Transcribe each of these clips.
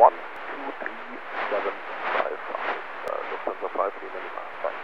Lufthansa 5 Lima Lima. Bye.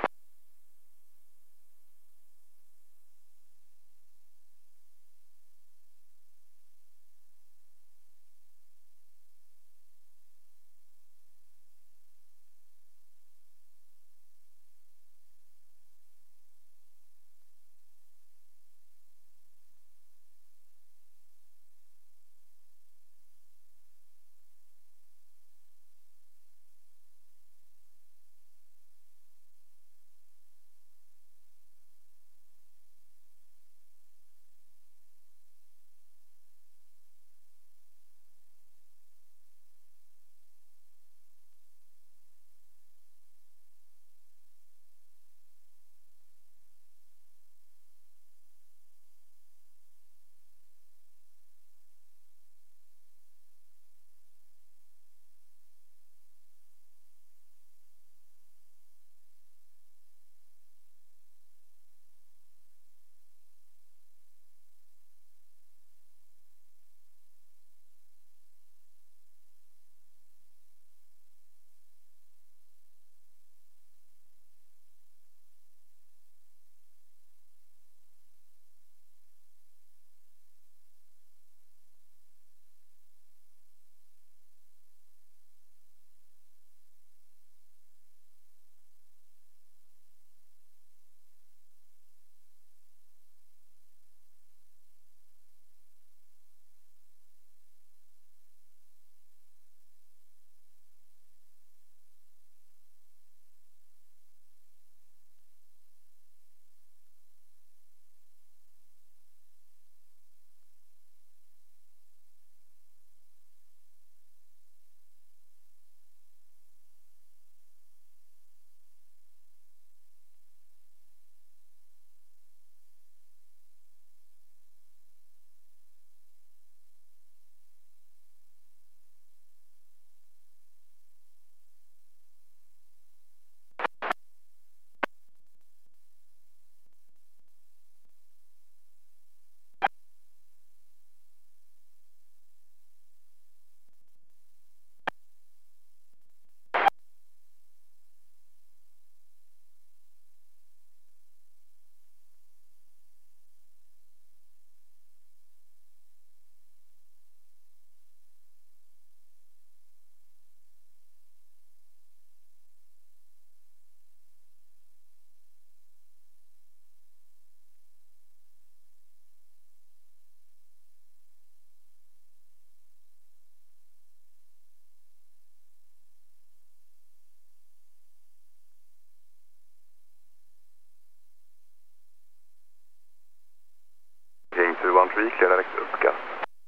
King 213, clear direct uppkast.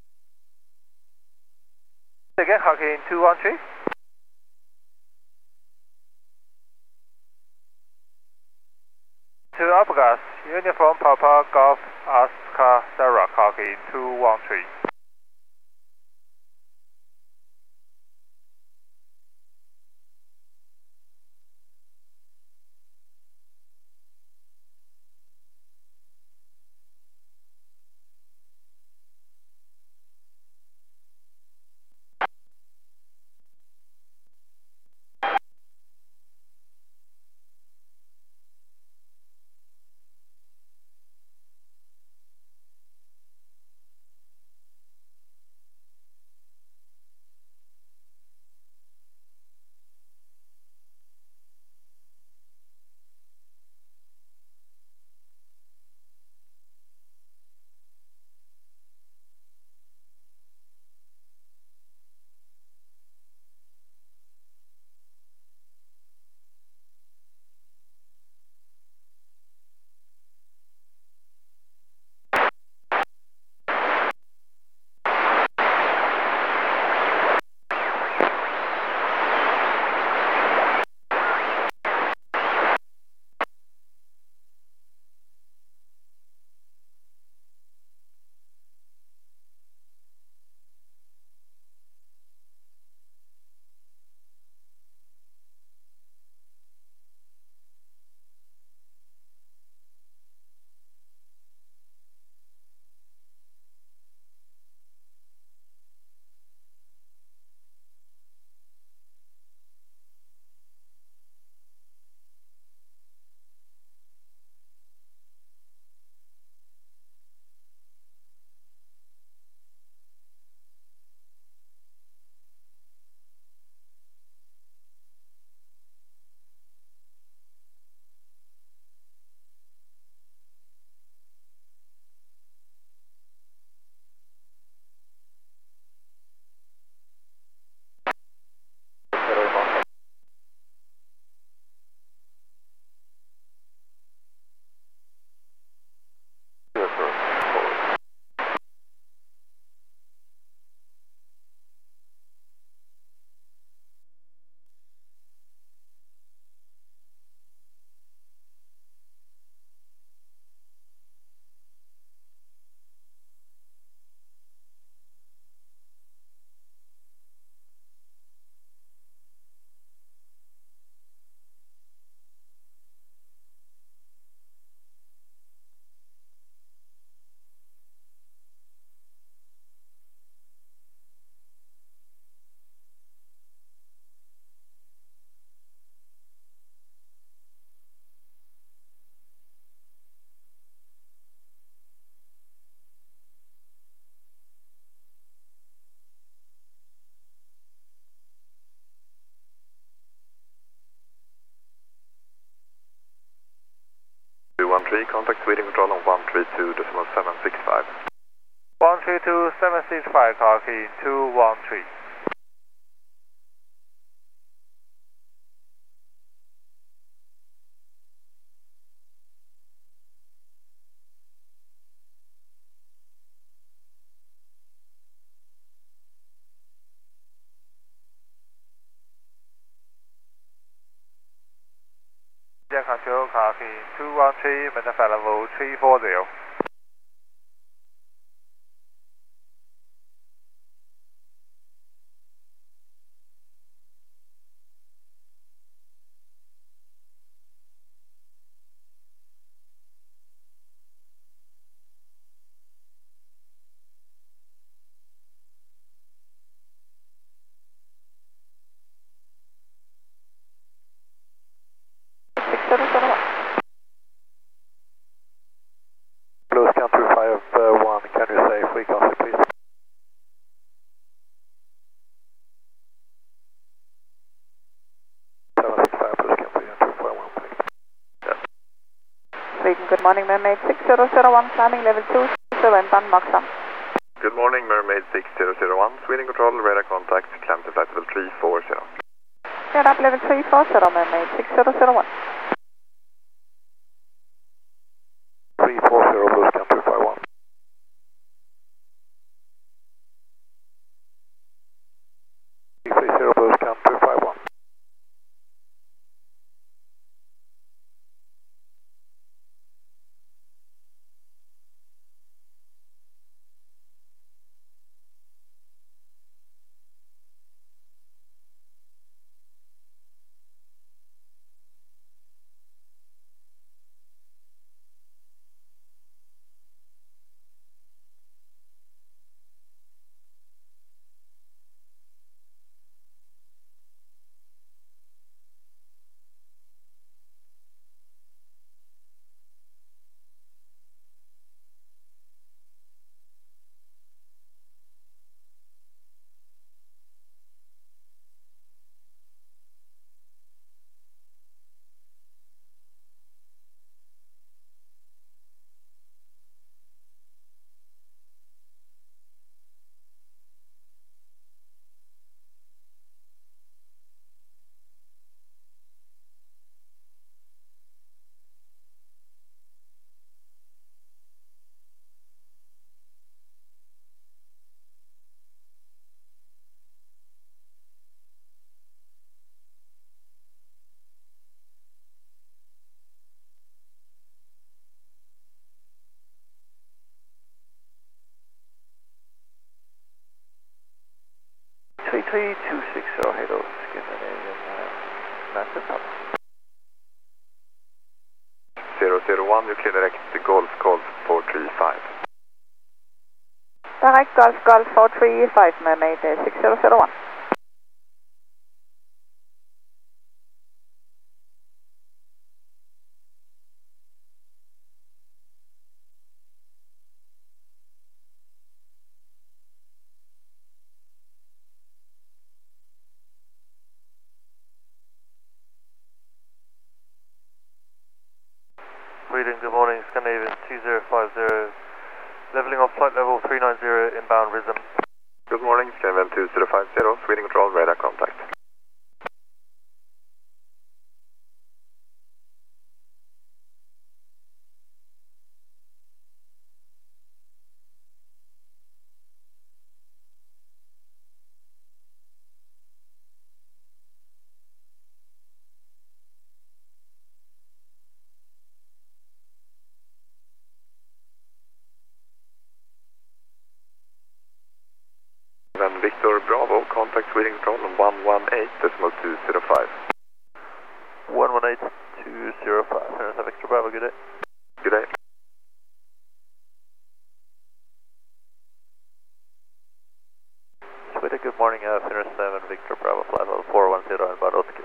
Again, Hurricane 213. To upgas, Uniform Papa Golf Oscar Sarah, Hurricane 213. 3, contact Sweden Control on 132.765. 132.765, Hockey 213. Jet Control, Hockey 213, manifest level 340. Blue Scan 251, can you say free contact please? Sweden, good morning, Mermaid 6001, climbing level 27, Mach. Good morning, Mermaid 6001, Sweden Control, radar contact, climb to flight level 340. Get up level 340, Mermaid 6001. 340, Blue Scan 251. 330, Blue Scan 251. Three 260, hello, Scandinavian, massive top. 001, you clear direct Golf 435. Direct Golf 435, Mermaid 6001. Sweden, good morning, Scandinavian 2050, leveling off flight level 390, inbound Rhythm. Good morning, Scandinavian 2050, Sweden Control, radar contact. Then Victor Bravo, contact Sweden Control on 118.205. 118.205, Victor Bravo, good day. Good day. Sweden, good morning, Finner 7, Victor Bravo, flight level 410, inbound Oscar.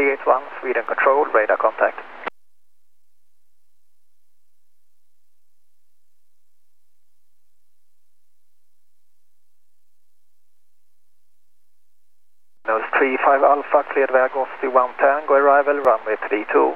381, Sweden Control, radar contact. Nose 35 Alpha, cleared väg off to 1 Tango, arrival, runway 32.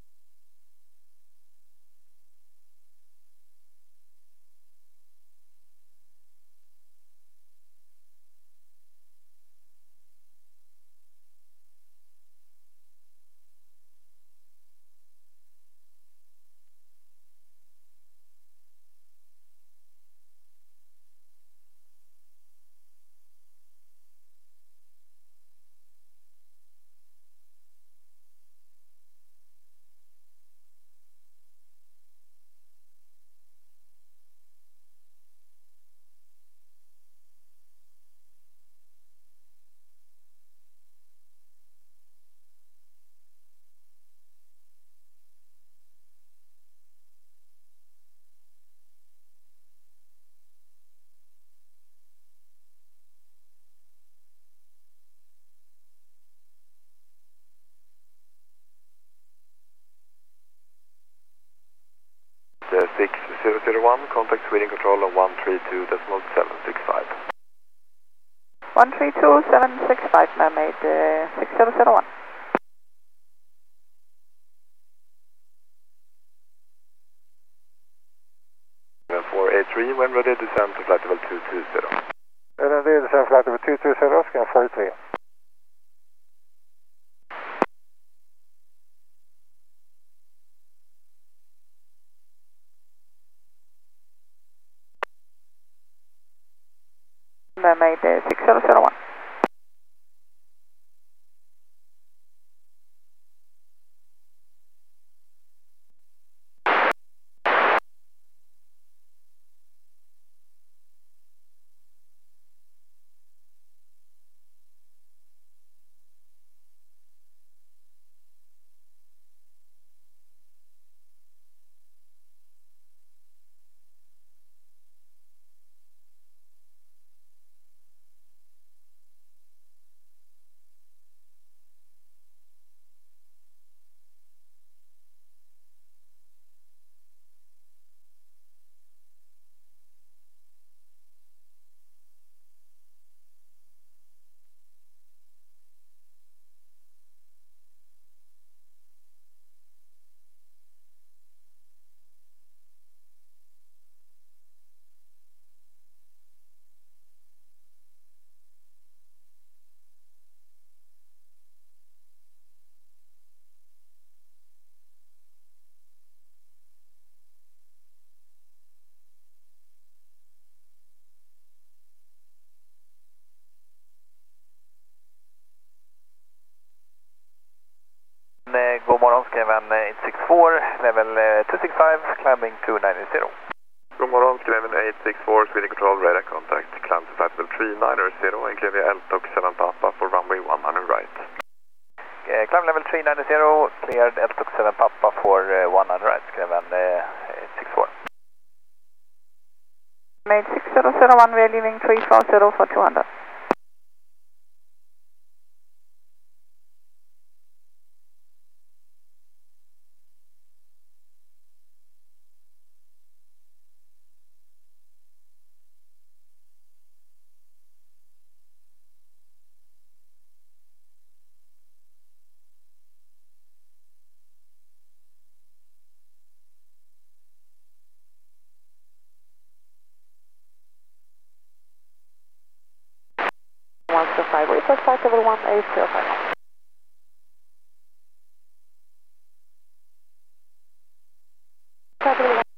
The 6001, contact Sweden Control on 132.765. 132.765, Mermaid 6001. And 483, when ready, descend to flight level 220. Ready, descend flight level 220, scan 43. Mermaid 6001. God morgon, skriven 864, level 265, climbing 290. God morgon, skriven 864, Sweden Control, radar contact, climb to flight level 390, and clear via Eltok 7 Papa for runway 100 right. Climb level 390, cleared Eltok 7 Papa for 100 right, skriven 864. Mermaid 6001, we are leaving 340 for 200. Request flight level 1805. Flight level 1.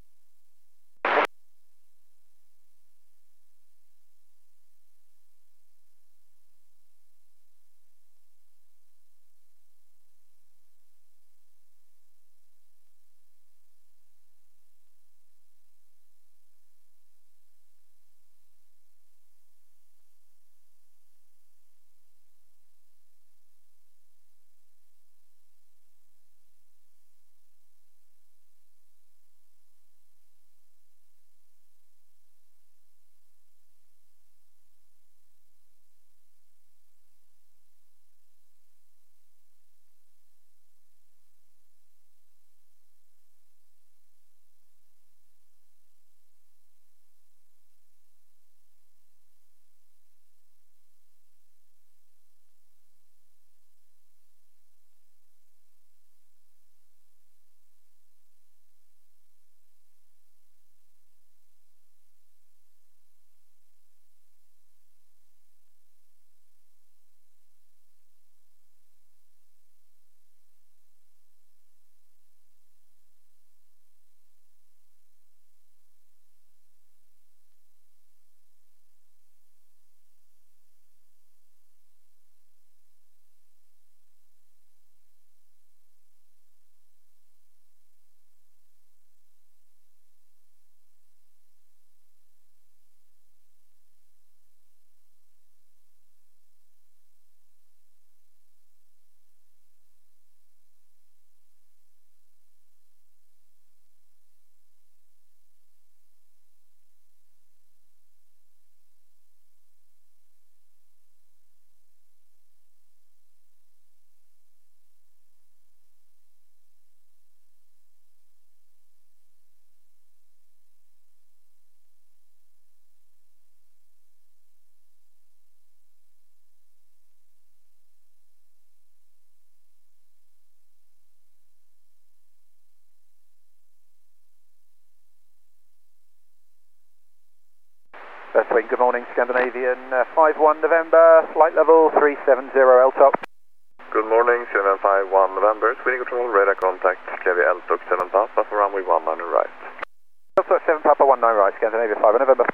Swing, good morning, Scandinavian 51 November, flight level 370 LTOP. Good morning, Scandinavian 51 November, Sweden Control, radar contact, Clear Alto 7 Papa for runway 19 right. Alto 7 Papa 19 right, Scandinavia 5 November.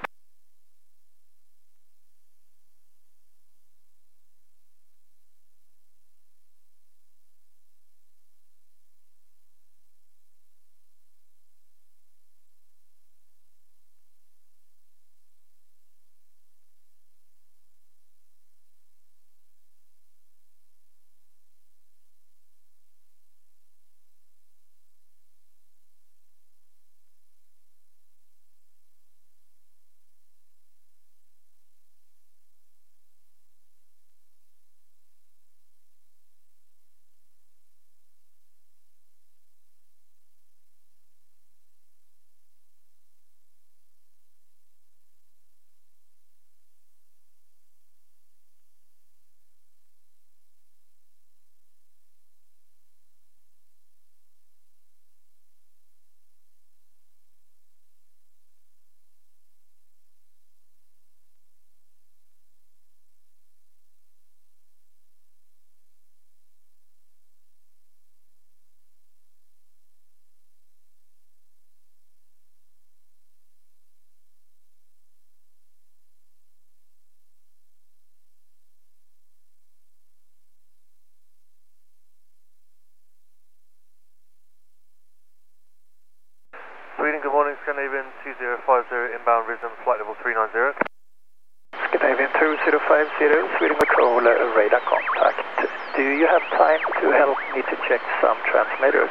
Sweden, good morning, Scandinavian 2050 inbound rhythm, flight level 390. Scandinavian 2050, Sweden Control, radar contact. Do you have time to help me to check some transmitters?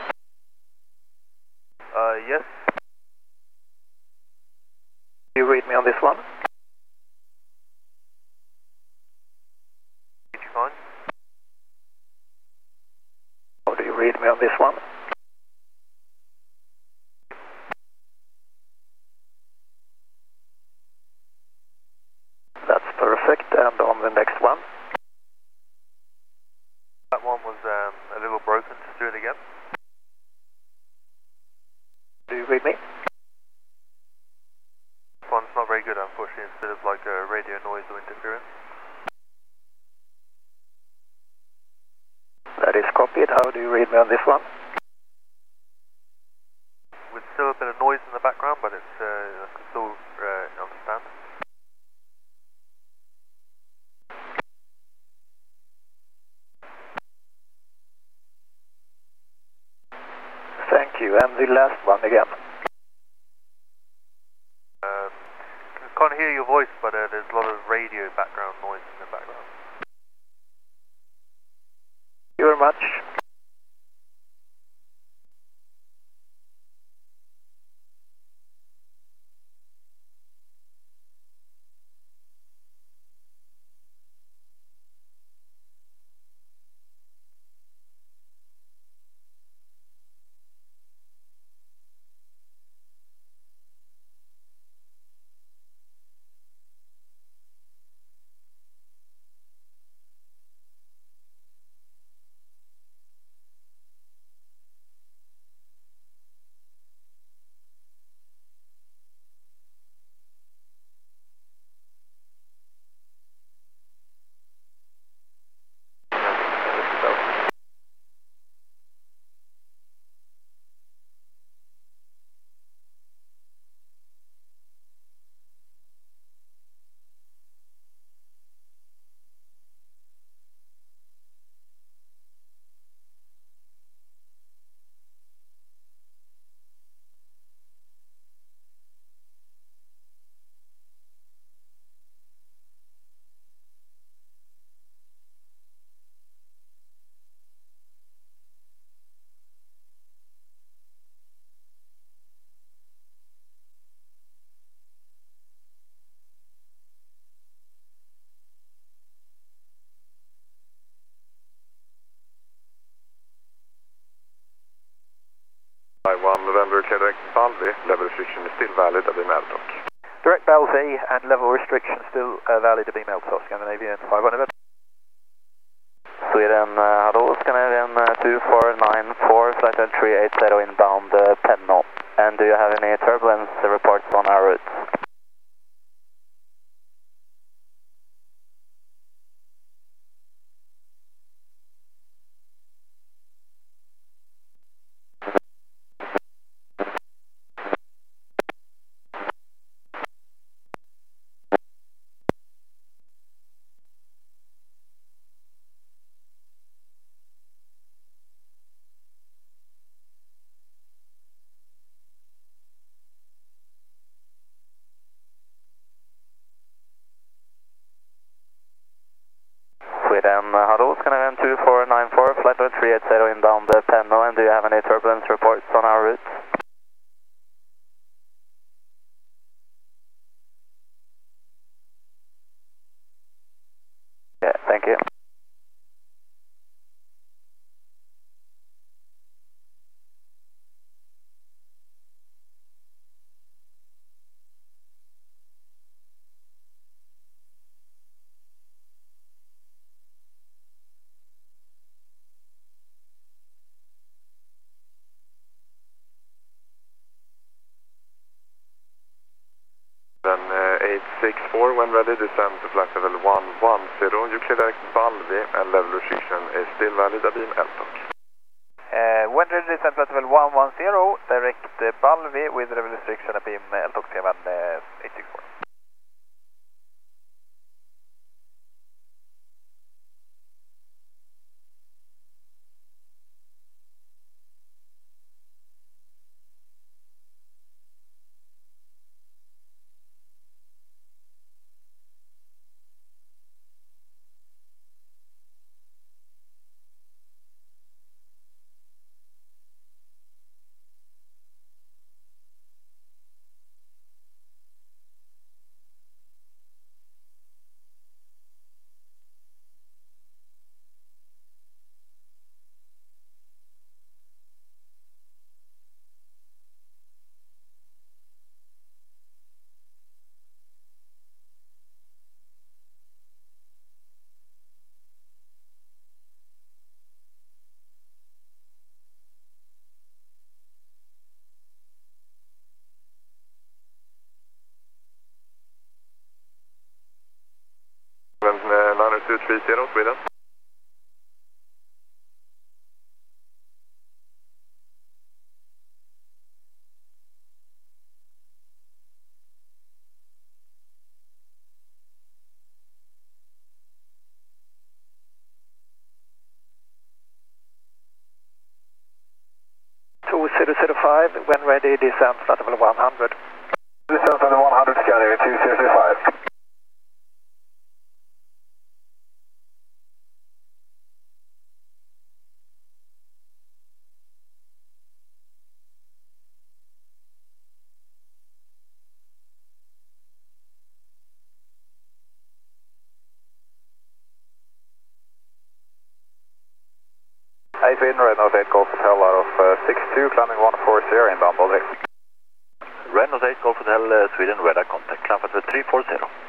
Yes. Do you read me on this one? Fine. Or do you read me on this one? That's perfect, and on the next one? That one was a little broken, just do it again. Do you read me? This one's not very good, unfortunately, it's a bit of like a radio noise or interference. That is copied. How do you read me on this one? With still a bit of noise in the background, but it's I can still understand. Thank you. And the last one again. Can't hear your voice, but there's a lot of radio background noise in the background. Thank you very much. November, clear direct Balvi, level restriction is still valid at the Maltok. Direct Balvi and level restriction still valid at BML Top, Scandinavian 5 Sweden, hello, Scandinavian 2494, flight level 380 inbound Penno. And do you have any turbulence reports on our route? Scandinavian, hello, Scandinavian 2494, flight level 380 inbound Penno, and do you have any turbulence reports on our route? Yeah, thank you. Then 864, when ready, descend to flight level 110. You clear direct Balvi and level restriction is still valid, Abim LTOC. When ready, descend flight level 110, direct Balvi with level restriction, Abim LTOC 864. Then 90230, Sweden. When ready, descend flight level 100. Descend to the 100, Scandinavian 2005. Hey Sweden, Renault 8 Golf Hotel out of 62, climbing 140, inbound Baltic. Renault 8 Golf Hotel Sweden, radar contact, climb at 340.